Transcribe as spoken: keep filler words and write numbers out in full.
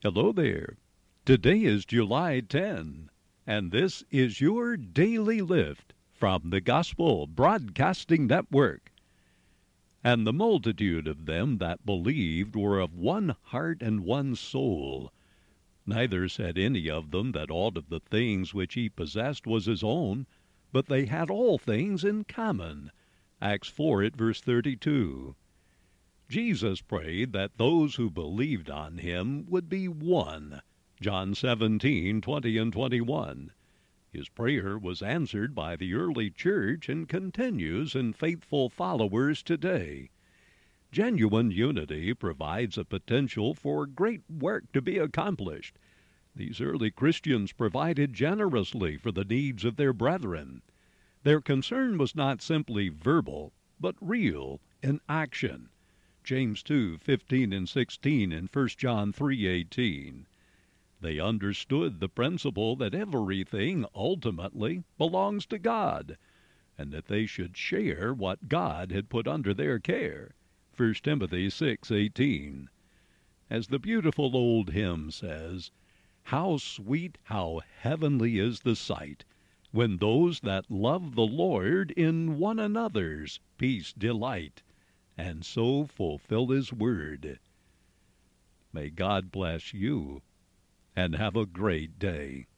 Hello there. Today is July tenth, and this is your Daily Lift from the Gospel Broadcasting Network. And the multitude of them that believed were of one heart and one soul. Neither said any of them that aught of the things which he possessed was his own, but they had all things in common. Acts four at verse thirty-two. Jesus prayed that those who believed on him would be one. John seventeen, twenty and twenty-one. His prayer was answered by the early church and continues in faithful followers today. Genuine unity provides a potential for great work to be accomplished. These early Christians provided generously for the needs of their brethren. Their concern was not simply verbal, but real in action. James two, fifteen and sixteen, and First John three, eighteen. They understood the principle that everything ultimately belongs to God, and that they should share what God had put under their care. First Timothy six, eighteen. As the beautiful old hymn says, "How sweet, how heavenly is the sight, when those that love the Lord in one another's peace delight, and so fulfill his word." May God bless you, and have a great day.